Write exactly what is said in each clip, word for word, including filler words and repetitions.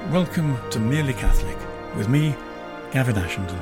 Welcome to Merely Catholic, with me, Gavin Ashenden.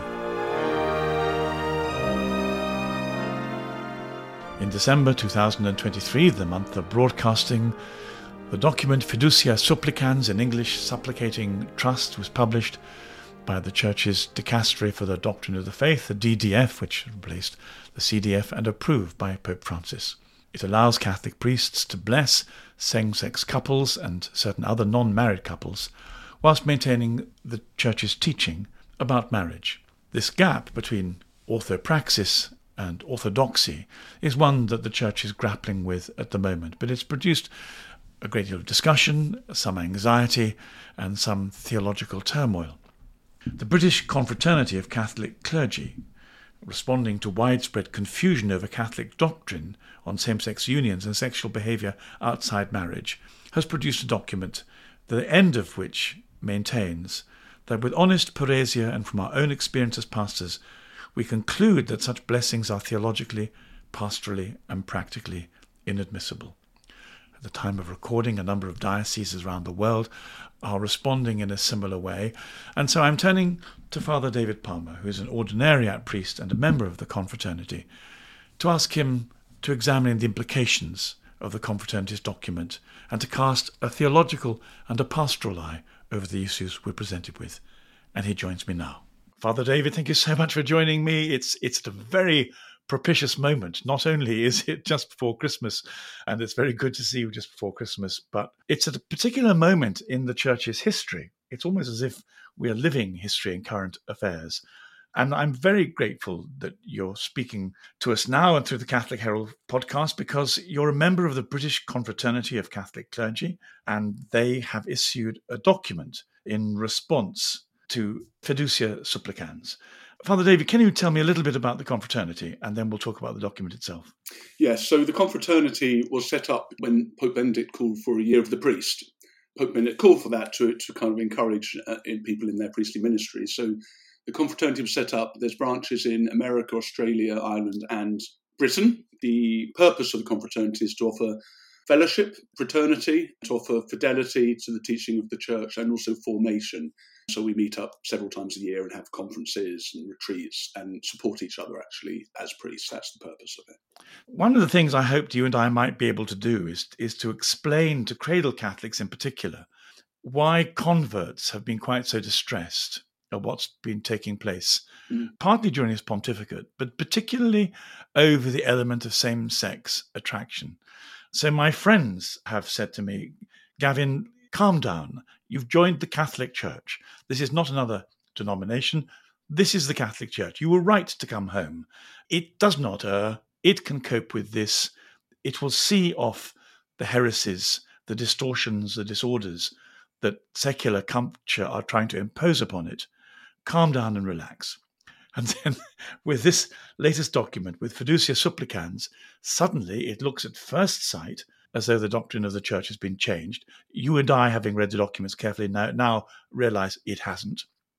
In December two thousand twenty-three, the month of broadcasting, the document Fiducia Supplicans, in English, Supplicating Trust, was published by the Church's Dicastery for the Doctrine of the Faith, the D D F, which replaced the C D F, and approved by Pope Francis. It allows Catholic priests to bless same-sex couples and certain other non-married couples, whilst maintaining the Church's teaching about marriage. This gap between orthopraxis and orthodoxy is one that the Church is grappling with at the moment, but it's produced a great deal of discussion, some anxiety, and some theological turmoil. The British Confraternity of Catholic Clergy, responding to widespread confusion over Catholic doctrine on same-sex unions and sexual behaviour outside marriage, has produced a document, the end of which maintains that with honest paresia and from our own experience as pastors, we conclude that such blessings are theologically, pastorally and practically inadmissible. At the time of recording, a number of dioceses around the world are responding in a similar way, and so I'm turning to Father David Palmer, who is an ordinariate priest and a member of the confraternity, to ask him to examine the implications of the confraternity's document and to cast a theological and a pastoral eye over the issues we're presented with. And he joins me now. Father David, thank you so much for joining me. It's it's at a very propitious moment. Not only is it just before Christmas, and it's very good to see you just before Christmas, but it's at a particular moment in the Church's history. It's almost as if we are living history and current affairs. And I'm very grateful that you're speaking to us now and through the Catholic Herald podcast, because you're a member of the British Confraternity of Catholic Clergy, and they have issued a document in response to Fiducia Supplicans. Father David, can you tell me a little bit about the confraternity, and then we'll talk about the document itself? Yes, so the confraternity was set up when Pope Benedict called for a year of the priest. Pope Benedict called for that to, to kind of encourage uh, in people in their priestly ministry. So the confraternity was set up. There's branches in America, Australia, Ireland, and Britain. The purpose of the confraternity is to offer fellowship, fraternity, to offer fidelity to the teaching of the Church, and also formation. So we meet up several times a year and have conferences and retreats and support each other, actually, as priests. That's the purpose of it. One of the things I hoped you and I might be able to do is, is to explain to cradle Catholics in particular why converts have been quite so distressed at what's been taking place, mm. partly during his pontificate, but particularly over the element of same-sex attraction. So my friends have said to me, Gavin, calm down. You've joined the Catholic Church. This is not another denomination. This is the Catholic Church. You were right to come home. It does not err. It can cope with this. It will see off the heresies, the distortions, the disorders that secular culture are trying to impose upon it. Calm down and relax. And then with this latest document, with Fiducia Supplicans, suddenly it looks at first sight as though the doctrine of the Church has been changed. You and I, having read the documents carefully, now, now realise it hasn't.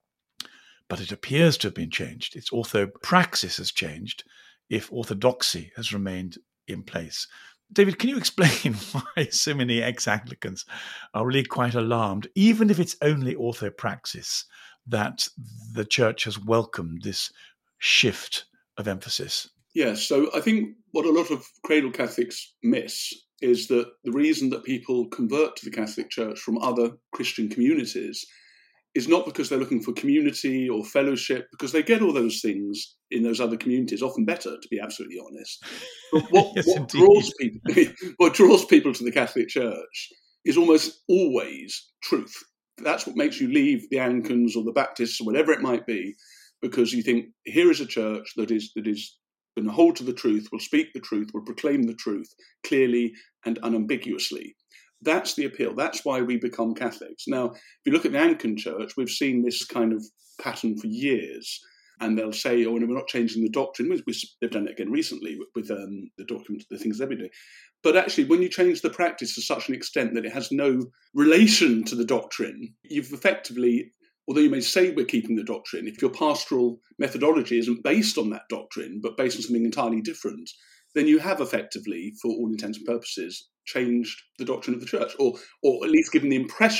But it appears to have been changed. Its orthopraxis has changed if orthodoxy has remained in place. David, can you explain why so many ex-Anglicans are really quite alarmed, even if it's only orthopraxis, that the Church has welcomed this shift of emphasis? Yes, so I think what a lot of cradle Catholics miss is that the reason that people convert to the Catholic Church from other Christian communities is not because they're looking for community or fellowship, because they get all those things in those other communities, often better, to be absolutely honest. But what, yes, what draws people, what draws people to the Catholic Church is almost always truth. That's what makes you leave the Anglicans or the Baptists or whatever it might be, because you think, here is a church that is that is going to hold to the truth, will speak the truth, will proclaim the truth clearly and unambiguously. That's the appeal. That's why we become Catholics. Now, if you look at the Anglican Church, we've seen this kind of pattern for years. And they'll say, oh, no, we're not changing the doctrine. We, we, they've done it again recently with, with um, the document, the things they've been doing. But actually, when you change the practice to such an extent that it has no relation to the doctrine, you've effectively, although you may say we're keeping the doctrine, if your pastoral methodology isn't based on that doctrine, but based on something entirely different, then you have effectively, for all intents and purposes, changed the doctrine of the church, or or at least given the impression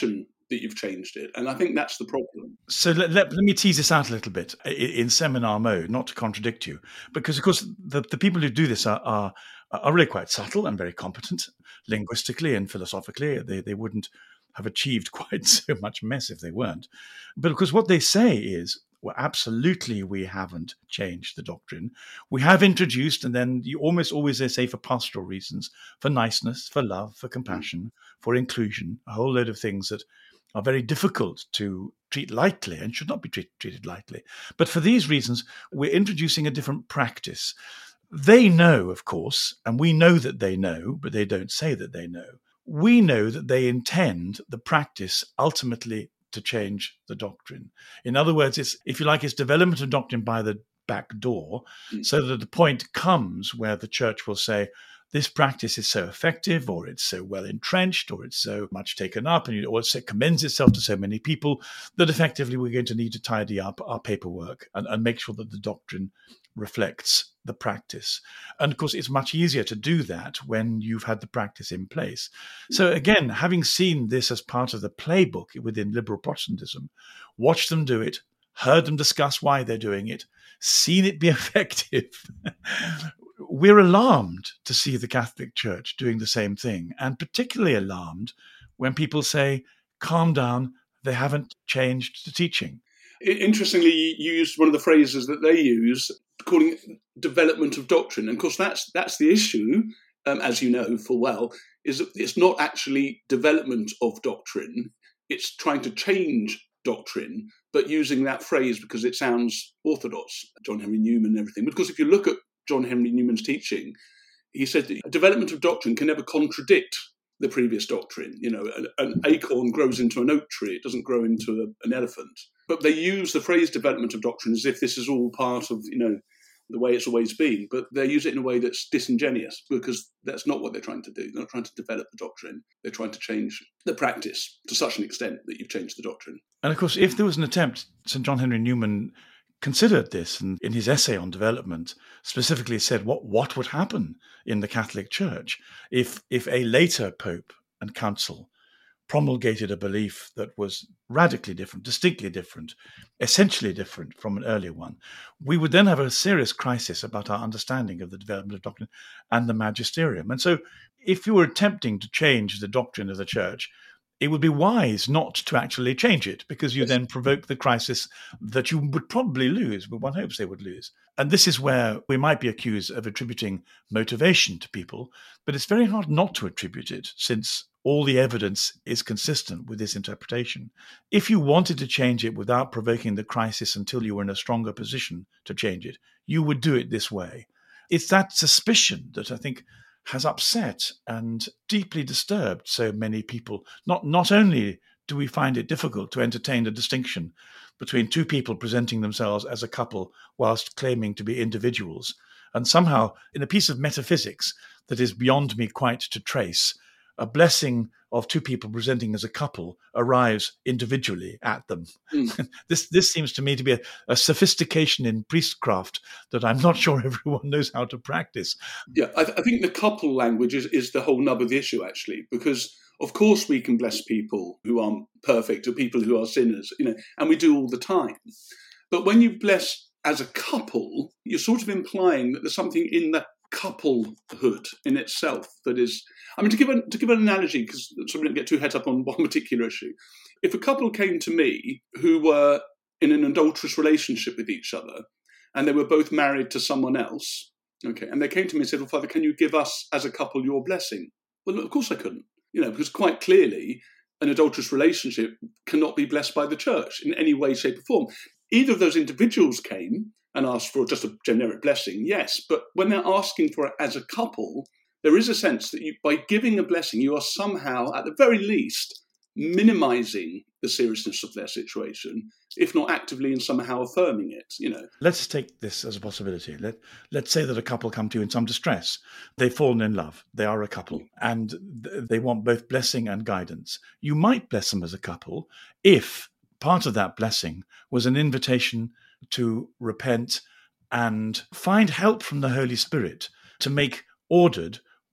that you've changed it. And I think that's the problem. So let, let, let me tease this out a little bit in, in seminar mode, not to contradict you, because, of course, the, the people who do this are, are are really quite subtle and very competent linguistically and philosophically. They, they wouldn't have achieved quite so much mess if they weren't. But, of course, what they say is, well, absolutely, we haven't changed the doctrine. We have introduced, and then you almost always they say for pastoral reasons, for niceness, for love, for compassion, for inclusion, a whole load of things that are very difficult to treat lightly and should not be treat, treated lightly. But for these reasons, we're introducing a different practice. They know, of course, and we know that they know, but they don't say that they know. We know that they intend the practice ultimately to change the doctrine. In other words, it's, if you like, it's development of doctrine by the back door, so that the point comes where the church will say, this practice is so effective, or it's so well entrenched, or it's so much taken up, and or it commends itself to so many people that effectively we're going to need to tidy up our paperwork and, and make sure that the doctrine reflects the practice. And of course, it's much easier to do that when you've had the practice in place. So again, having seen this as part of the playbook within liberal Protestantism, watched them do it, heard them discuss why they're doing it, seen it be effective, we're alarmed to see the Catholic Church doing the same thing, and particularly alarmed when people say, calm down, they haven't changed the teaching. Interestingly, you used one of the phrases that they use, calling it development of doctrine. And of course, that's that's the issue, um, as you know full well, is that it's not actually development of doctrine. It's trying to change doctrine, but using that phrase because it sounds orthodox, John Henry Newman and everything. Because if you look at John Henry Newman's teaching, he said that development of doctrine can never contradict the previous doctrine. You know, an, an acorn grows into an oak tree; it doesn't grow into a, an elephant. But they use the phrase development of doctrine as if this is all part of, you know, the way it's always been. But they use it in a way that's disingenuous, because that's not what they're trying to do. They're not trying to develop the doctrine. They're trying to change the practice to such an extent that you've changed the doctrine. And of course, if there was an attempt, Saint John Henry Newman considered this, and in his essay on development specifically said what, what would happen in the Catholic Church if, if a later Pope and Council promulgated a belief that was radically different, distinctly different, essentially different from an earlier one. We would then have a serious crisis about our understanding of the development of doctrine and the magisterium. And so if you were attempting to change the doctrine of the Church, it would be wise not to actually change it, because you Yes. then provoke the crisis that you would probably lose, but one hopes they would lose. And this is where we might be accused of attributing motivation to people, but it's very hard not to attribute it, since all the evidence is consistent with this interpretation. If you wanted to change it without provoking the crisis until you were in a stronger position to change it, you would do it this way. It's that suspicion that I think has upset and deeply disturbed so many people. Not, not only do we find it difficult to entertain the distinction between two people presenting themselves as a couple whilst claiming to be individuals, and somehow, in a piece of metaphysics that is beyond me quite to trace, a blessing of two people presenting as a couple arrives individually at them. Mm. this this seems to me to be a, a sophistication in priestcraft that I'm not sure everyone knows how to practice. Yeah, I, th- I think the couple language is, is the whole nub of the issue, actually, because of course we can bless people who aren't perfect or people who are sinners, you know, and we do all the time. But when you bless as a couple, you're sort of implying that there's something in the couplehood in itself that is, I mean, to give, a, to give an analogy, because so we don't get too het up on one particular issue. If a couple came to me who were in an adulterous relationship with each other, and they were both married to someone else, okay, and they came to me and said, well, Father, can you give us as a couple your blessing? Well, of course I couldn't, you know, because quite clearly an adulterous relationship cannot be blessed by the church in any way, shape or form. Either of those individuals came and asked for just a generic blessing, yes, but when they're asking for it as a couple, there is a sense that you, by giving a blessing, you are somehow, at the very least, minimizing the seriousness of their situation, if not actively and somehow affirming it, you know. Let's take this as a possibility. Let, let's say that a couple come to you in some distress. They've fallen in love. They are a couple, and th- they want both blessing and guidance. You might bless them as a couple if part of that blessing was an invitation to repent and find help from the Holy Spirit to make ordered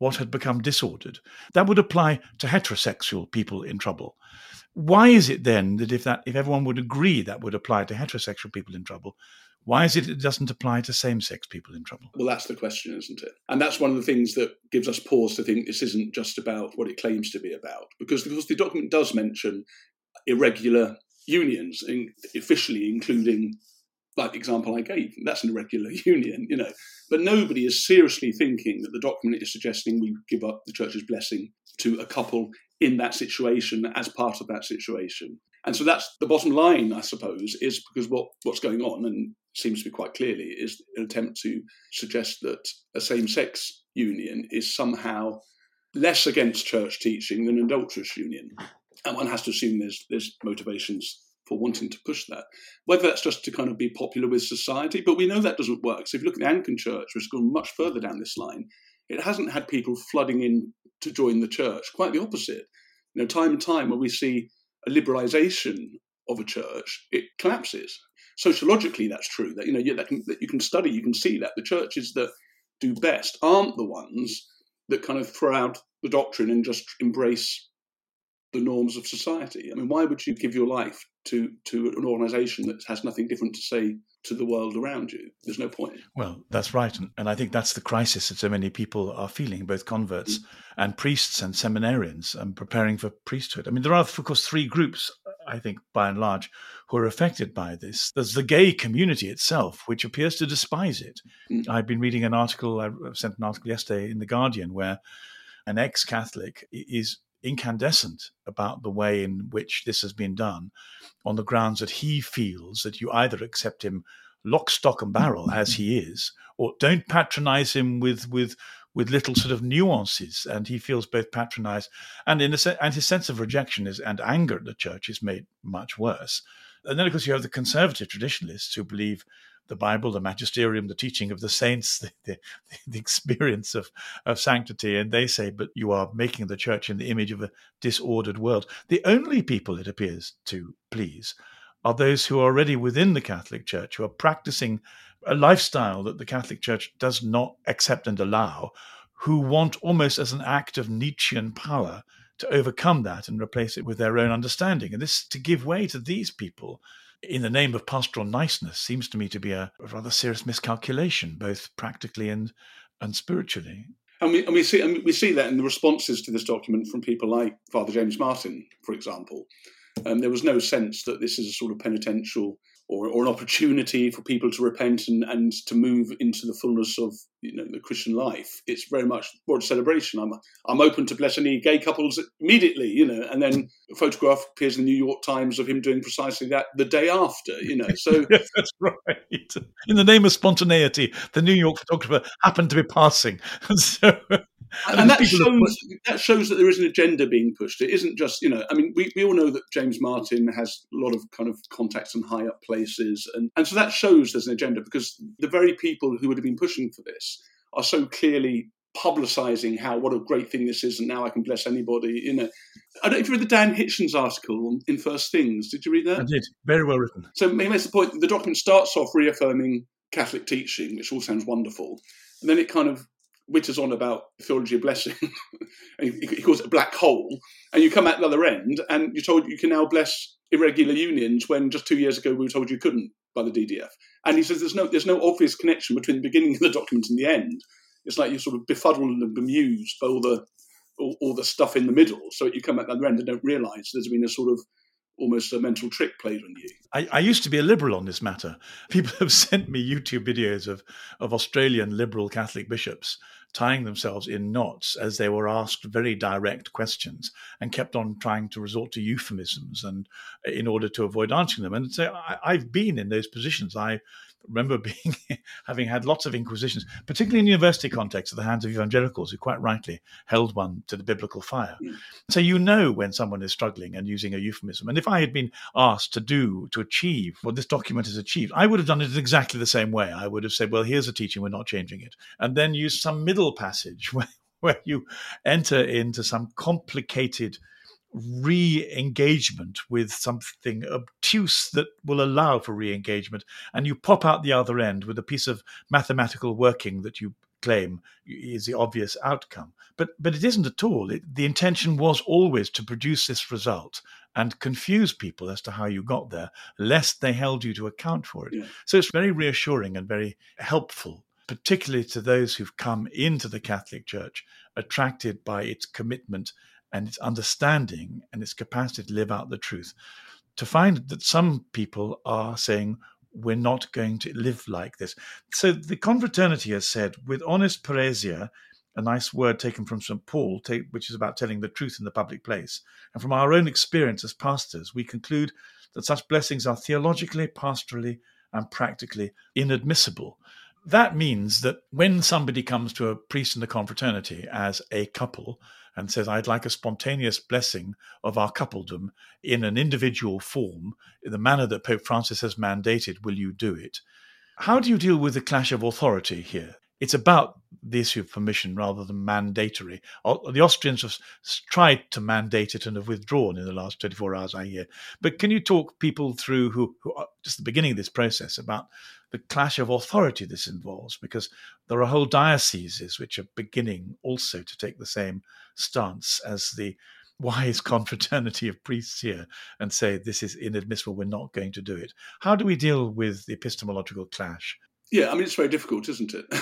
what had become disordered. That would apply to heterosexual people in trouble. Why is it then that if that if everyone would agree that would apply to heterosexual people in trouble, why is it it doesn't apply to same-sex people in trouble? Well, that's the question, isn't it? And that's one of the things that gives us pause to think this isn't just about what it claims to be about. Because, because the document does mention irregular unions, in, officially including, like the example I gave, that's an irregular union, you know. But nobody is seriously thinking that the document is suggesting we give up the church's blessing to a couple in that situation as part of that situation. And so that's the bottom line, I suppose, is because what, what's going on, and seems to be quite clearly, is an attempt to suggest that a same-sex union is somehow less against church teaching than an adulterous union. And one has to assume there's there's motivations for wanting to push that. Whether that's just to kind of be popular with society, but we know that doesn't work. So if you look at the Anglican Church, which has gone much further down this line, it hasn't had people flooding in to join the church. Quite the opposite. You know, time and time when we see a liberalisation of a church, it collapses. Sociologically, that's true. That you know you, that, can, that you can study, you can see that the churches that do best aren't the ones that kind of throw out the doctrine and just embrace the norms of society. I mean, why would you give your life to to an organisation that has nothing different to say to the world around you? There's no point. Well, that's right. And, and I think that's the crisis that so many people are feeling, both converts mm. and priests and seminarians, and preparing for priesthood. I mean, there are, of course, three groups, I think, by and large, who are affected by this. There's the gay community itself, which appears to despise it. Mm. I've been reading an article, I sent an article yesterday in The Guardian, where an ex-Catholic is incandescent about the way in which this has been done, on the grounds that he feels that you either accept him lock, stock and barrel as he is, or don't patronize him with with with little sort of nuances. And he feels both patronized and in a se- and his sense of rejection is and anger at the church is made much worse. And then, of course, you have the conservative traditionalists who believe the Bible, the magisterium, the teaching of the saints, the, the, the experience of, of sanctity. And they say, but you are making the church in the image of a disordered world. The only people it appears to please are those who are already within the Catholic Church, who are practicing a lifestyle that the Catholic Church does not accept and allow, who want almost as an act of Nietzschean power to overcome that and replace it with their own understanding. And this, to give way to these people in the name of pastoral niceness, seems to me to be a, a rather serious miscalculation, both practically and and spiritually. And we, and we see and we see that in the responses to this document from people like Father James Martin, for example. Um, there was no sense that this is a sort of penitential or, or an opportunity for people to repent and, and to move into the fullness of you know the Christian life. It's very much more a celebration. I'm I'm open to bless any gay couples immediately, you know. And then a photograph appears in the New York Times of him doing precisely that the day after, you know. So yes, that's right. In the name of spontaneity, the New York photographer happened to be passing, so. And, and that shows that shows that there is an agenda being pushed. It isn't just, you know, I mean, we, we all know that James Martin has a lot of kind of contacts in high up places. And, and so that shows there's an agenda because the very people who would have been pushing for this are so clearly publicising how, what a great thing this is and now I can bless anybody, you know. I don't know if you read the Dan Hitchens article in First Things. Did you read that? I did. Very well written. So he makes the point that the document starts off reaffirming Catholic teaching, which all sounds wonderful. And then it kind of witters on about theology of blessing, and he calls it a black hole, and you come out the other end and you're told you can now bless irregular unions when just two years ago we were told you couldn't by the D D F. And he says there's no there's no obvious connection between the beginning of the document and the end. It's like you're sort of befuddled and bemused by all the all, all the stuff in the middle, so you come out the other end and don't realise there's been a sort of almost a mental trick played on you. I, I used to be a liberal on this matter. People have sent me YouTube videos of, of Australian liberal Catholic bishops tying themselves in knots as they were asked very direct questions and kept on trying to resort to euphemisms and in order to avoid answering them. And so I, I've been in those positions. I remember being having had lots of inquisitions, particularly in university context, at the hands of evangelicals who quite rightly held one to the biblical fire. Mm. So you know when someone is struggling and using a euphemism. And if I had been asked to do, to achieve what this document has achieved, I would have done it exactly the same way. I would have said, well, here's a teaching, we're not changing it. And then use some middle passage where, where you enter into some complicated re-engagement with something obtuse that will allow for re-engagement, and you pop out the other end with a piece of mathematical working that you claim is the obvious outcome. But but it isn't at all. It, the intention was always to produce this result and confuse people as to how you got there, lest they held you to account for it. Yeah. So it's very reassuring and very helpful, particularly to those who've come into the Catholic Church attracted by its commitment and its understanding and its capacity to live out the truth, to find that some people are saying, we're not going to live like this. So the confraternity has said, with honest paresia, a nice word taken from Saint Paul, take, which is about telling the truth in the public place, and from our own experience as pastors, we conclude that such blessings are theologically, pastorally, and practically inadmissible. That means that when somebody comes to a priest in the confraternity as a couple and says, I'd like a spontaneous blessing of our coupledom in an individual form, in the manner that Pope Francis has mandated, will you do it? How do you deal with the clash of authority here? It's about the issue of permission rather than mandatory. The Austrians have tried to mandate it and have withdrawn in the last twenty-four hours, I hear. But can you talk people through who, who are just the beginning of this process about the clash of authority this involves? Because there are whole dioceses which are beginning also to take the same stance as the wise confraternity of priests here and say, this is inadmissible, we're not going to do it. How do we deal with the epistemological clash? Yeah, I mean, it's very difficult, isn't it?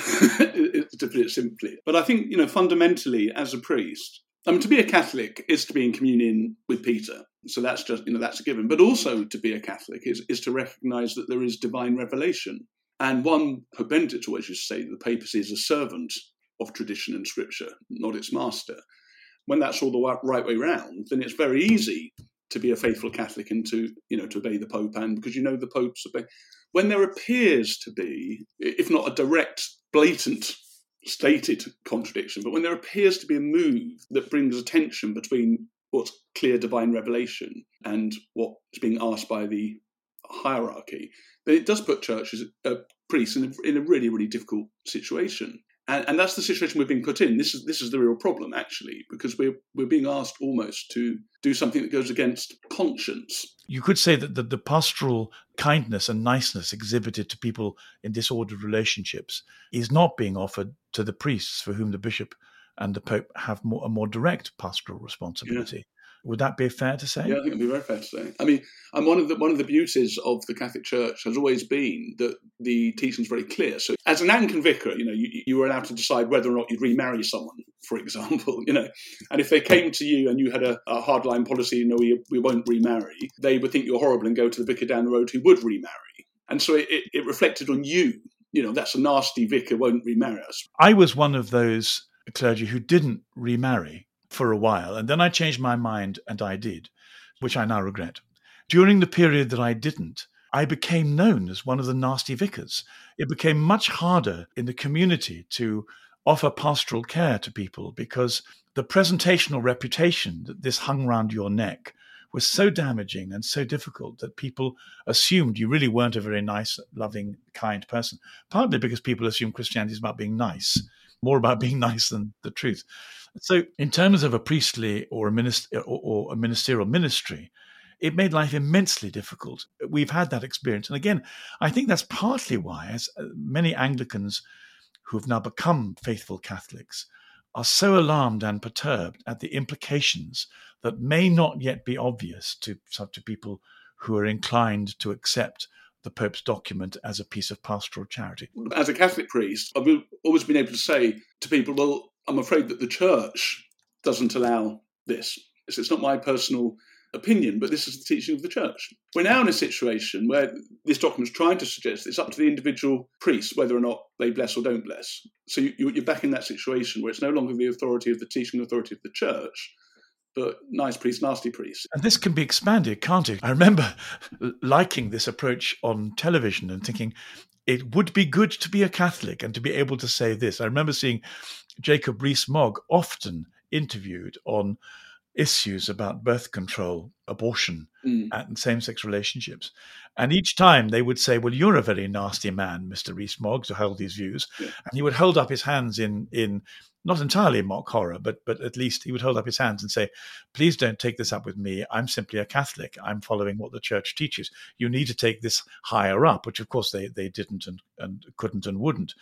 To put it simply. But I think, you know, fundamentally, as a priest, I mean, to be a Catholic is to be in communion with Peter. So that's just, you know, that's a given. But also to be a Catholic is, is to recognise that there is divine revelation. And one, Pope Benedict always used to say that the papacy is a servant of tradition and scripture, not its master. When that's all the right way round, then it's very easy to be a faithful Catholic and to, you know, to obey the Pope, and because you know the Pope's obey. When there appears to be, if not a direct, blatant, stated contradiction, but when there appears to be a move that brings a tension between what's clear divine revelation and what is being asked by the hierarchy, then it does put churches, uh, priests in a, in a really, really difficult situation. And, and that's the situation we're being put in. This is this is the real problem, actually, because we're we're being asked almost to do something that goes against conscience. You could say that the, the pastoral kindness and niceness exhibited to people in disordered relationships is not being offered to the priests, for whom the bishop and the Pope have more, a more direct pastoral responsibility. Yeah. Would that be fair to say? Yeah, I think it'd be very fair to say. I mean, and one of the one of the beauties of the Catholic Church has always been that the teaching is very clear. So, as an Anglican vicar, you know, you, you were allowed to decide whether or not you'd remarry someone, for example, you know. And if they came to you and you had a, a hardline policy, you know, we we won't remarry, they would think you're horrible and go to the vicar down the road who would remarry. And so it, it, it reflected on you. You know, that's a nasty vicar, won't remarry us. I was one of those clergy who didn't remarry for a while, and then I changed my mind and I did, which I now regret. During the period that I didn't, I became known as one of the nasty vicars. It became much harder in the community to offer pastoral care to people because the presentational reputation that this hung round your neck was so damaging and so difficult that people assumed you really weren't a very nice, loving, kind person, partly because people assume Christianity is about being nice, more about being nice than the truth. So in terms of a priestly or a, minister, or, or a ministerial ministry, it made life immensely difficult. We've had that experience. And again, I think that's partly why, as many Anglicans who have now become faithful Catholics are so alarmed and perturbed at the implications that may not yet be obvious to, to people who are inclined to accept the Pope's document as a piece of pastoral charity. As a Catholic priest, I've always been able to say to people, well, I'm afraid that the church doesn't allow this. It's not my personal opinion, but this is the teaching of the church. We're now in a situation where this document is trying to suggest it's up to the individual priest whether or not they bless or don't bless. So you, you're back in that situation where it's no longer the authority of the teaching authority of the church, but nice priest, nasty priest. And this can be expanded, can't it? I remember liking this approach on television and thinking it would be good to be a Catholic and to be able to say this. I remember seeing Jacob Rees-Mogg often interviewed on issues about birth control, abortion, mm. and same-sex relationships. And each time they would say, well, you're a very nasty man, Mister Rees-Mogg, to hold these views. Yeah. And he would hold up his hands in, in not entirely mock horror, but but at least he would hold up his hands and say, please don't take this up with me. I'm simply a Catholic. I'm following what the church teaches. You need to take this higher up, which of course they, they didn't and, and couldn't and wouldn't.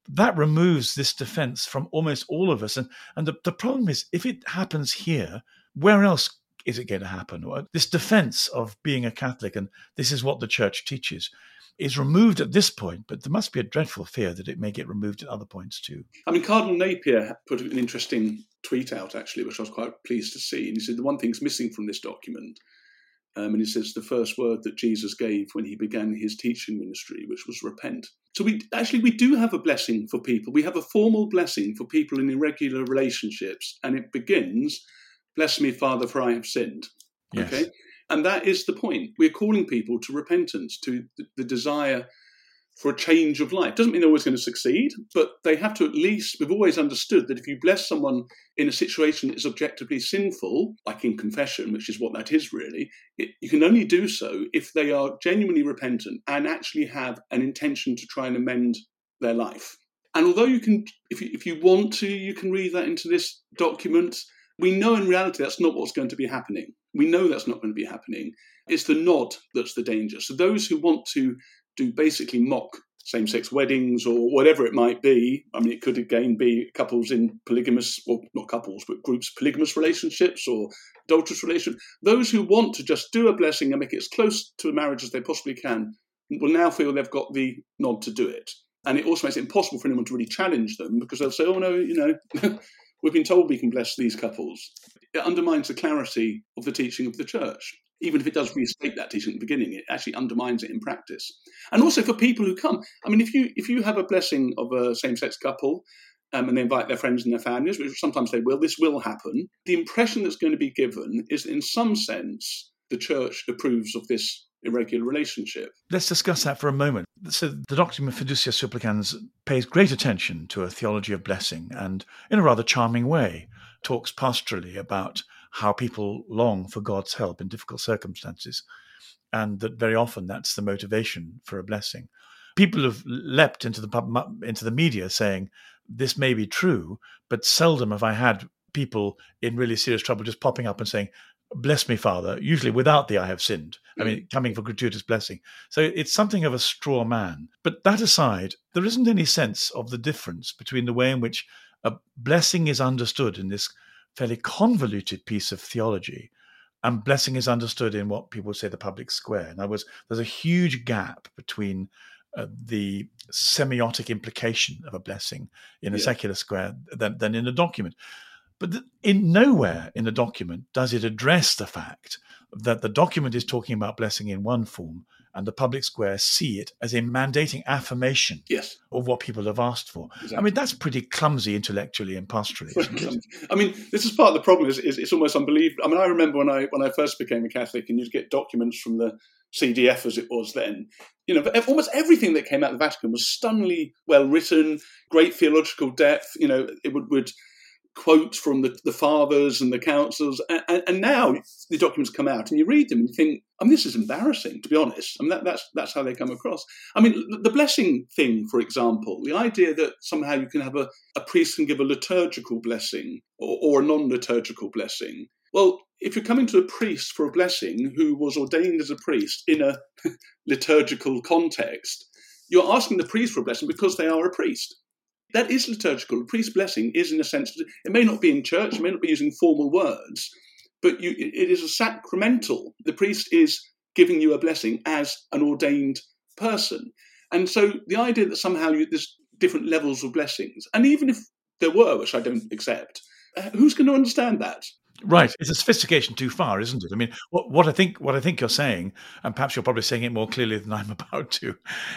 that removes this defense from almost all of us. And, and the, the problem is, if it happens here, where else is it going to happen? This defense of being a Catholic, and this is what the church teaches, is removed at this point, but there must be a dreadful fear that it may get removed at other points too. I mean, Cardinal Napier put an interesting tweet out, actually, which I was quite pleased to see. And he said the one thing's missing from this document, um, and he says the first word that Jesus gave when he began his teaching ministry, which was repent. So we actually, we do have a blessing for people. We have a formal blessing for people in irregular relationships, and it begins, bless me, Father, for I have sinned. Yes. Okay? And that is the point. We're calling people to repentance, to the desire for a change of life. Doesn't mean they're always going to succeed, but they have to at least, we've always understood that if you bless someone in a situation that is objectively sinful, like in confession, which is what that is really, it, you can only do so if they are genuinely repentant and actually have an intention to try and amend their life. And although you can, if you, if you want to, you can read that into this document, we know in reality that's not what's going to be happening. We know that's not going to be happening. It's the nod that's the danger. So those who want to do basically mock same-sex weddings or whatever it might be, I mean, it could again be couples in polygamous, or not couples, but groups, polygamous relationships or adulterous relationships. Those who want to just do a blessing and make it as close to a marriage as they possibly can will now feel they've got the nod to do it. And it also makes it impossible for anyone to really challenge them because they'll say, oh no, you know, we've been told we can bless these couples. It undermines the clarity of the teaching of the church. Even if it does restate that teaching at the beginning, it actually undermines it in practice. And also for people who come, I mean, if you if you have a blessing of a same-sex couple um, and they invite their friends and their families, which sometimes they will, this will happen, the impression that's going to be given is that in some sense the church approves of this irregular relationship. Let's discuss that for a moment. So the document Fiducia Supplicans pays great attention to a theology of blessing and, in a rather charming way, talks pastorally about how people long for God's help in difficult circumstances, and that very often that's the motivation for a blessing. People have leapt into the pub, into the media saying, this may be true, but seldom have I had people in really serious trouble just popping up and saying, bless me, Father, usually without the I have sinned. I mean, coming for gratuitous blessing. So it's something of a straw man. But that aside, there isn't any sense of the difference between the way in which a blessing is understood in this fairly convoluted piece of theology and blessing is understood in what people say the public square. In other words, there's a huge gap between uh, the semiotic implication of a blessing in a yeah. secular square than, than in a document. But in nowhere in the document does it address the fact that the document is talking about blessing in one form and the public square see it as a mandating affirmation yes. of what people have asked for. Exactly. I mean, that's pretty clumsy intellectually and pastorally. I mean, this is part of the problem. Is, is it's almost unbelievable. I mean, I remember when I when I first became a Catholic and you'd get documents from the C D F as it was then. You know, almost everything that came out of the Vatican was stunningly well written, great theological depth. You know, it would would quote from the, the fathers and the councils, and, and now the documents come out and you read them and you think, I mean, this is embarrassing, to be honest. I mean, that, that's that's how they come across. I mean, the, the blessing thing, for example, the idea that somehow you can have a, a priest can give a liturgical blessing or, or a non-liturgical blessing. Well, if you're coming to a priest for a blessing who was ordained as a priest in a liturgical context, you're asking the priest for a blessing because they are a priest. That is liturgical. The priest's blessing is, in a sense, it may not be in church, it may not be using formal words, but you, it is a sacramental. The priest is giving you a blessing as an ordained person. And so the idea that somehow you, there's different levels of blessings, and even if there were, which I don't accept, uh, who's going to understand that? Right. It's a sophistication too far, isn't it? I mean, what, what I think what I think you're saying, and perhaps you're probably saying it more clearly than I'm about to,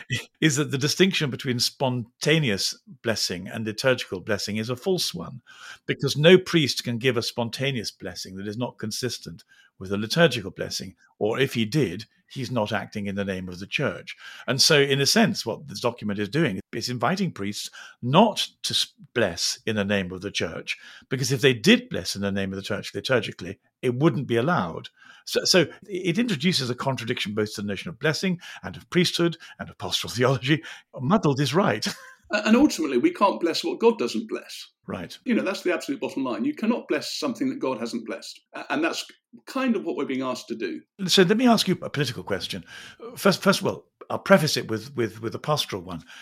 is that the distinction between spontaneous blessing and liturgical blessing is a false one, because no priest can give a spontaneous blessing that is not consistent with a liturgical blessing, or if he did, he's not acting in the name of the church. And so, in a sense, what this document is doing is inviting priests not to bless in the name of the church, because if they did bless in the name of the church liturgically, it wouldn't be allowed. So, so it introduces a contradiction both to the notion of blessing and of priesthood and of pastoral theology. Muddled is right. And ultimately, we can't bless what God doesn't bless. Right. You know, that's the absolute bottom line. You cannot bless something that God hasn't blessed. And that's kind of what we're being asked to do. So let me ask you a political question. First, first of all, I'll preface it with, with, with a pastoral one.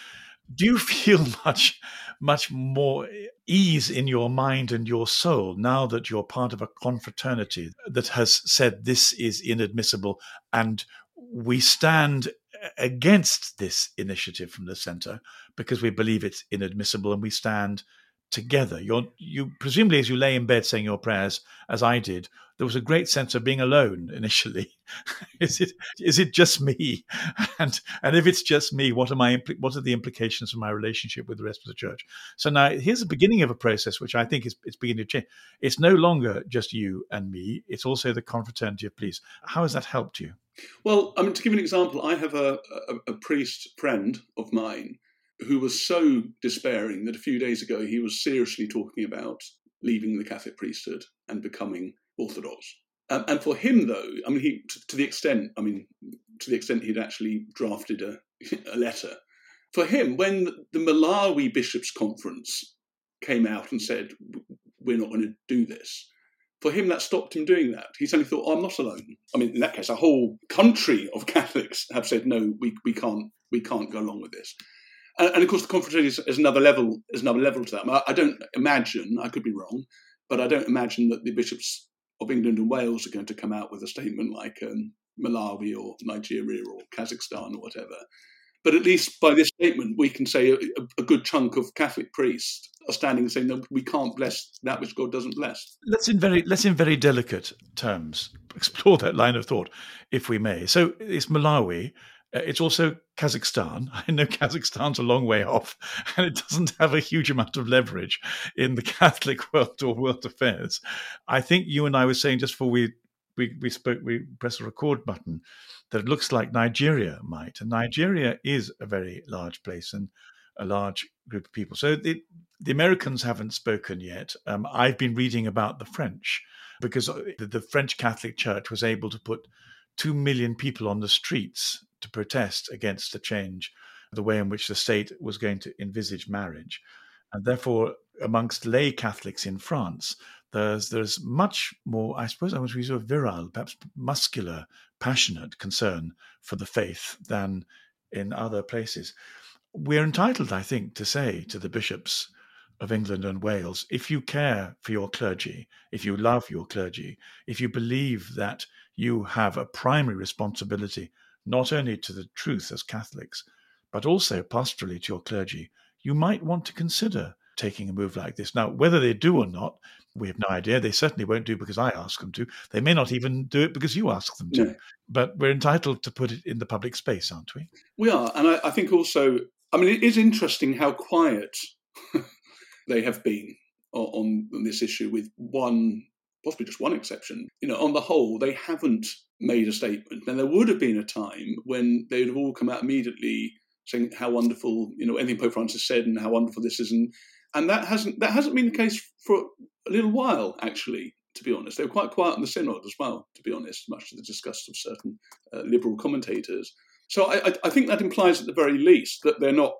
Do you feel much, much more ease in your mind and your soul now that you're part of a confraternity that has said this is inadmissible and we stand against this initiative from the centre because we believe it's inadmissible and we stand together? You're, you presumably, as you lay in bed saying your prayers, as I did, there was a great sense of being alone initially. is it is it just me? And and if it's just me, what are my impl- what are the implications for my relationship with the rest of the church? So now here's the beginning of a process which I think is it's beginning to change. It's no longer just you and me; it's also the confraternity of priests. How has that helped you? Well, I mean, to give you an example, I have a, a, a priest friend of mine who was so despairing that a few days ago he was seriously talking about leaving the Catholic priesthood and becoming Orthodox. Um, and for him, though, I mean, he to, to the extent, I mean, to the extent he'd actually drafted a, a letter. For him, when the Malawi Bishops' Conference came out and said, we're not going to do this, for him, that stopped him doing that. He suddenly thought, oh, I'm not alone. I mean, in that case, a whole country of Catholics have said, no, we, we can't we can't go along with this. And, and of course, the confraternity is, is another level is another level to that. I, I don't imagine, I could be wrong, but I don't imagine that the bishops of England and Wales are going to come out with a statement like um, Malawi or Nigeria or Kazakhstan or whatever. But at least by this statement, we can say a, a good chunk of Catholic priests are standing and saying, no, we can't bless that which God doesn't bless. Let's in very let's in very delicate terms explore that line of thought, if we may. So it's Malawi. Uh, it's also Kazakhstan. I know Kazakhstan's a long way off, and it doesn't have a huge amount of leverage in the Catholic world or world affairs. I think you and I were saying just before we we, we spoke, we pressed the record button, that it looks like Nigeria might. And Nigeria is a very large place and a large group of people. So the, the Americans haven't spoken yet. Um, I've been reading about the French because the, the French Catholic Church was able to put two million people on the streets to protest against the change, the way in which the state was going to envisage marriage. And therefore, amongst lay Catholics in France, there's there's much more, I suppose I would use a virile, perhaps muscular, passionate concern for the faith than in other places. We're entitled, I think, to say to the bishops of England and Wales, if you care for your clergy, if you love your clergy, if you believe that you have a primary responsibility not only to the truth as Catholics, but also pastorally to your clergy, you might want to consider taking a move like this. Now, whether they do or not, we have no idea. They certainly won't do because I ask them to. They may not even do it because you ask them to. No. But we're entitled to put it in the public space, aren't we? We are. And I, I think also, I mean, it is interesting how quiet they have been on, on this issue, with one, possibly just one exception. You know, on the whole, they haven't made a statement. And there would have been a time when they would have all come out immediately saying how wonderful, you know, anything Pope Francis said and how wonderful this is. And, and that hasn't that hasn't been the case for a little while, actually, to be honest. They were quite quiet in the synod as well, to be honest, much to the disgust of certain uh, liberal commentators. So I, I think that implies at the very least that they're not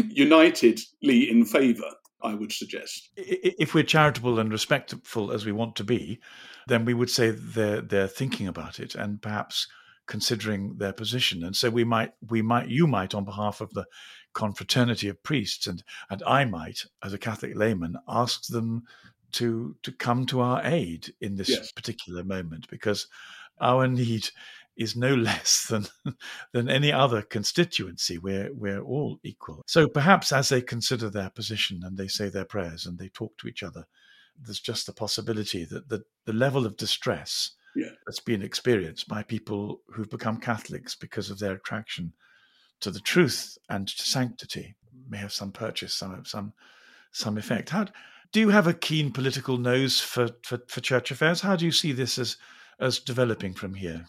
unitedly in favour, I would suggest. If we're charitable and respectful as we want to be, then we would say they're they're thinking about it and perhaps considering their position. And so we might, we might, you might, on behalf of the confraternity of priests, and and I might, as a Catholic layman, ask them to to come to our aid in this yes. particular moment, because our need is no less than than any other constituency. We're we're all equal. So perhaps as they consider their position and they say their prayers and they talk to each other, there's just the possibility that the, the level of distress yeah. that's been experienced by people who've become Catholics because of their attraction to the truth and to sanctity may have some purchase, some some some effect. How do you have a keen political nose for, for, for church affairs? How do you see this as as developing from here?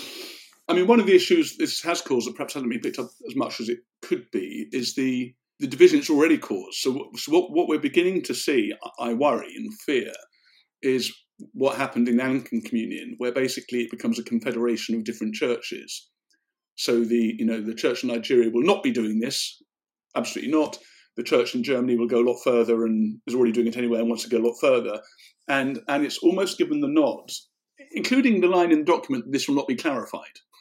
I mean, one of the issues this has caused that perhaps hasn't been picked up as much as it could be is the, the division it's already caused. So, so what, what we're beginning to see, I worry and fear, is what happened in the Anglican Communion, where basically it becomes a confederation of different churches. So the you know the church in Nigeria will not be doing this, absolutely not. The church in Germany will go a lot further and is already doing it anyway and wants to go a lot further. And and it's almost given the nod, including the line in the document, this will not be clarified.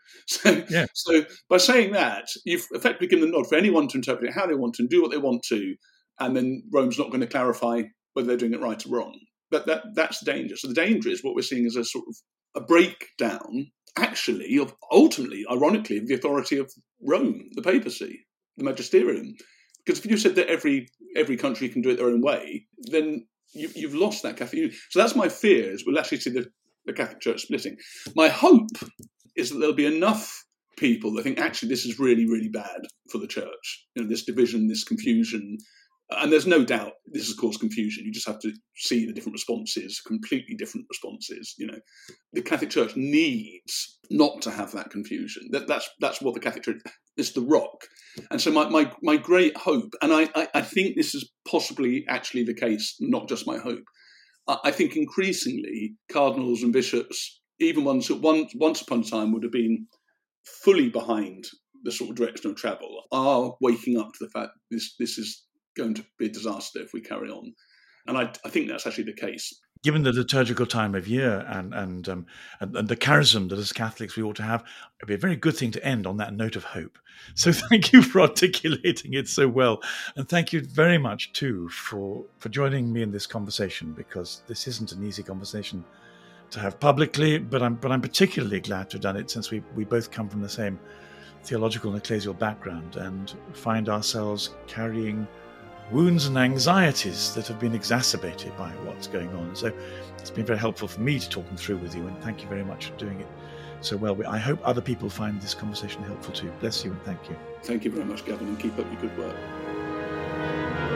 So, yeah. so by saying that, you've effectively given the nod for anyone to interpret it how they want to and do what they want to, and then Rome's not going to clarify whether they're doing it right or wrong. That, that, that's the danger. So the danger is what we're seeing is a sort of a breakdown, actually, of ultimately, ironically, of the authority of Rome, the papacy, the magisterium. Because if you said that every every country can do it their own way, then you, you've lost that Catholic unity. So that's my fear, is we'll actually see the, the Catholic Church splitting. My hope is that there'll be enough people that think, actually, this is really, really bad for the church. You know, this division, this confusion. And there's no doubt this has caused confusion. You just have to see the different responses, completely different responses. You know, the Catholic Church needs not to have that confusion. That, that's that's what the Catholic Church is, the rock. And so my my, my great hope, and I, I, I think this is possibly actually the case, not just my hope. I, I think increasingly cardinals and bishops, even ones that once once upon a time would have been fully behind the sort of direction of travel, are waking up to the fact this this is going to be a disaster if we carry on. And I, I think that's actually the case. Given the liturgical time of year and and, um, and and the charism that as Catholics we ought to have, it'd be a very good thing to end on that note of hope. So thank you for articulating it so well. And thank you very much, too, for, for joining me in this conversation, because this isn't an easy conversation to have publicly, but I'm but I'm particularly glad to have done it since we, we both come from the same theological and ecclesial background and find ourselves carrying wounds and anxieties that have been exacerbated by what's going on. So it's been very helpful for me to talk them through with you, and thank you very much for doing it so well. I hope other people find this conversation helpful too. Bless you and thank you. Thank you very much, Gavin, and keep up your good work.